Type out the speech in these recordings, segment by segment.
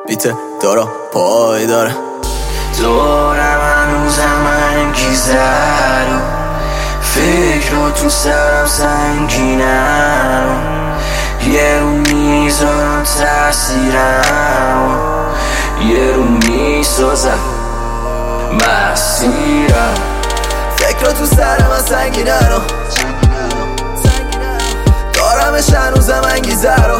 بیت دارا پای داره دورم هنوزم انگیزه رو فکر رو تو سرم سنگینم یه رو میذارم تاثیرم یه رو میسازم مسیرم فکر رو تو سرم سنگینه رو دارمش هنوزم انگیزه رو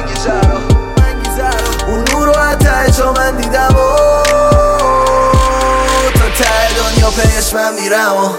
اون نور رو حتی چا من دیدم و تا ته دنیا پیش من میرم و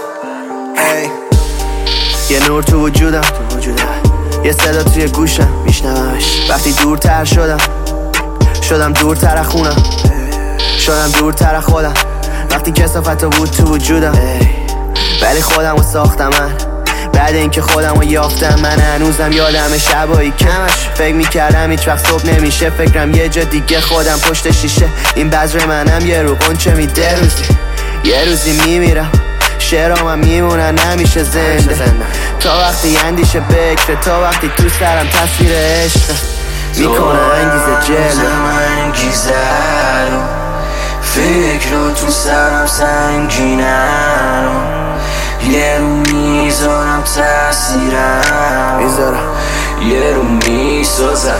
یه نور تو وجودم یه صدا توی گوشم میشنومش وقتی دورتر شدم دورتر از خونم شدم دورتر از خودم وقتی کثافت بود تو وجودم ولی خودم رو ساختم من بعد اینکه خودم رو یافتم من هنوزم یادم شبایی کمش فکر میکردم هیچ وقت صبح نمیشه فکرم یه جا دیگه خودم پشت شیشه این بذر منم یه رو قنچه میده یه روزی میمیرم شعرام هم میمونن نمیشه زنده تا وقتی اندیشه بکره تا وقتی تو سرم تصویر عشق میکنه انگیزه جلوه انگیزه رو فکر رو تو سرم سنگینم یه رو میذارم تاثیرم یه رو میسازم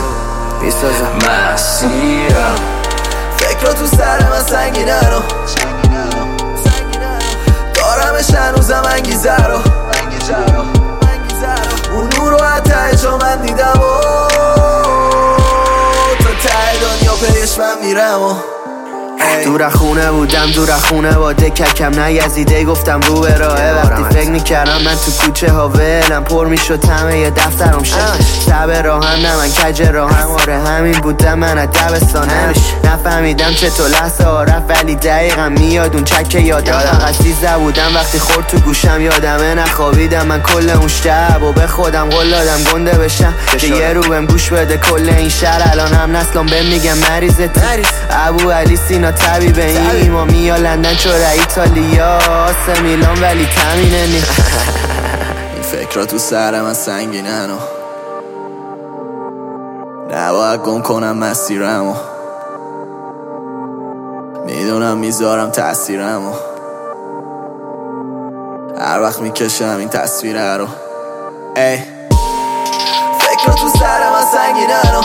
مسیرم فکر رو تو سرم سنگینه رو دارمش هنوزم انگیزه رو اون نور رو حتی چا من دیدم و تا ته دنیا پیش من میرم و دور خونه بودم دور خونه با دککم نگزیده گفتم رو به راهه وقتی فکر میکردم من تو کوچه ها ولم پر میشد همه یه دفترم شب راهم نه من کج راهم آره همین بودم من از دبستانم نفهمیدم چطور لحظه ها رفت ولی دقیقا میاد اون چکه یادم فقط 13 بودم وقتی خورد تو گوشم یادمه نخوابیدم من کل اون شب و به خودم قول دادم گنده بشم که یه رو بهم گوش بده کل این شهر الان هم نسلم بهم میگم مریضت ابو علی سینا طبیب این مامی یا لندن چوره ایتالیا آسه میلان ولی تمینه نی این فکرها تو سرم از سنگینن و نباید گم کنم مسیرم و میدونم میذارم تاثیرم و هر وقت میکشم این تصویره رو فکرها تو سرم از سنگینن و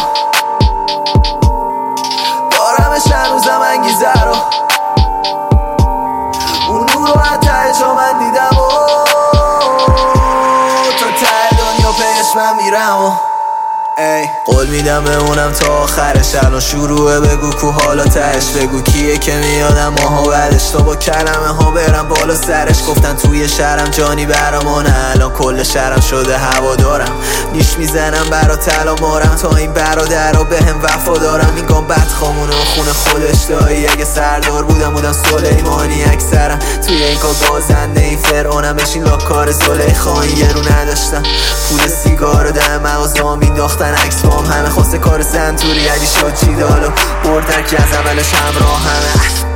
دارمش هنوزم انگیزه رو اون نور رو حتی چا من دیدم و تا ته دنیا پیش من میرم و قول میدم بمونم تا آخرش الان شروعه بگو کو حالا تهش بگو کیه که میادم ماها بعدش تو با کلمه ها برم بالا سرش گفتن توی شهرم جانی برامانه الان کل شهرم شده هوا دارم نیش میزنم برا تلا مارم تا این برادر به هم وفا دارم این گام بدخامونه و خونه خودش دایی اگه سردار بودم سلیمانی اکثرم توی این کار بازنده این فرعونم بشین لاکار زلیخا این یه رو نداشتم پول سیگار ده مغازه مینداختن عکس بام همه خواسته کار سنتوری علی شد چی دالو بردن که از اولش همراه همه